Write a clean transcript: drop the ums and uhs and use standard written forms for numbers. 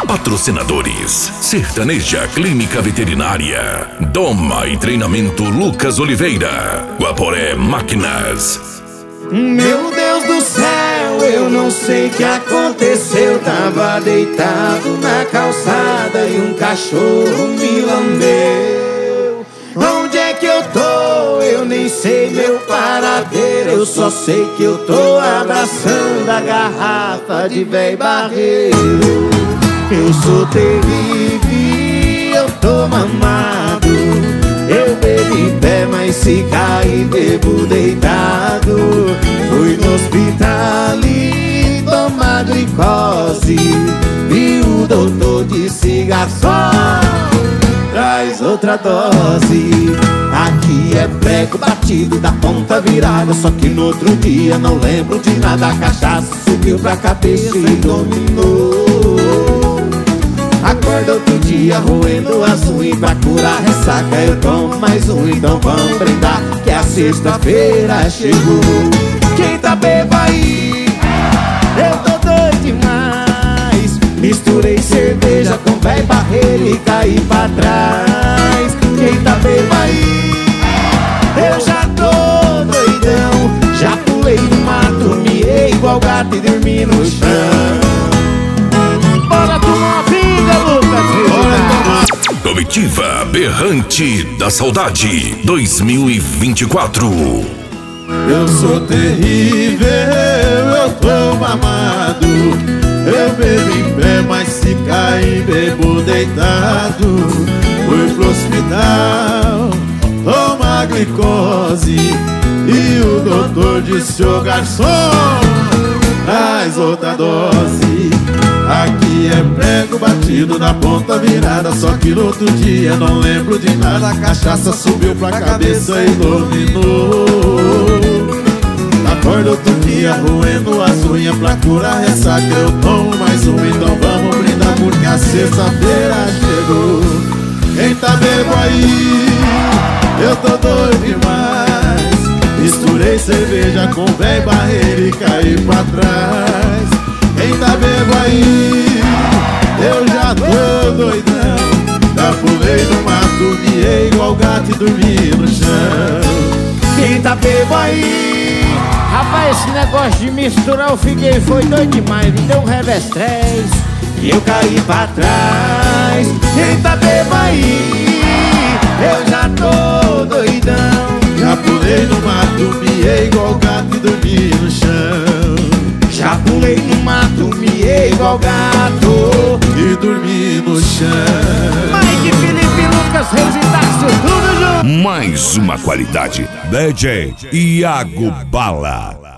Patrocinadores: Sertaneja Clínica Veterinária, Doma e Treinamento Lucas Oliveira, Guaporé Máquinas. Meu Deus do céu, eu não sei o que aconteceu. Tava deitado na calçada e um cachorro me lambeu. Onde é que eu tô? Eu nem sei meu paradeiro. Eu só sei que eu tô abraçando a garrafa de véi barreiro. Eu sou terrível, eu tô mamado. Eu bebo em pé, mas se cair bebo deitado. Fui no hospital e tomar glicose. E o doutor disse: garçom, traz outra dose. Aqui é prego batido da ponta virada. Só que no outro dia não lembro de nada. A cachaça subiu pra cabeça e dominou. Acorda outro dia roendo as unhas. Pra curar ressaca eu tomo mais um. Então vamos brindar que a sexta-feira chegou. Quem tá bebo aí? Eu tô doido demais. Misturei cerveja com véi barreiro e caí pra trás. Quem tá bebo aí? Eu já tô doidão. Já pulei no mato, miei igual gato e dormi no chão. Bora tomar uma pinga, Lucas! Bora tomar. Comitiva Berrante da Saudade 2024. Eu sou terrível, eu tô mamado. Eu bebo em pé, mas se cair bebo deitado. Fui pro hospital tomar glicose e o doutor disse: ô garçom, traz outra dose. Aqui é prego batido na ponta virada. Só que no outro dia não lembro de nada. A cachaça subiu pra cabeça e dominou. Acordo outro dia roendo as unhas. Pra curar ressaca eu tomo mais um. Então vamos brindar porque a sexta-feira chegou. Quem tá bebo aí? Eu tô doido demais. Misturei cerveja com véi barreiro e caí pra trás. Quem tá bebo aí? Eu já tô doidão. Já pulei no mato, miei igual gato e dormi no chão. Quem tá bebo aí? Rapaz, esse negócio de misturar eu fiquei, foi doido demais. Me deu um revestrez e eu caí pra trás. Quem tá bebo aí? Eu já tô doidão. Já pulei no mato, miei igual gato e dormi no chão. Já pulei no mato, miei igual gato e dormi no chão. Mike, Felipe, Lucas, Reis e Táxio, tudo junto. Mais uma qualidade. DJ Iago Bala.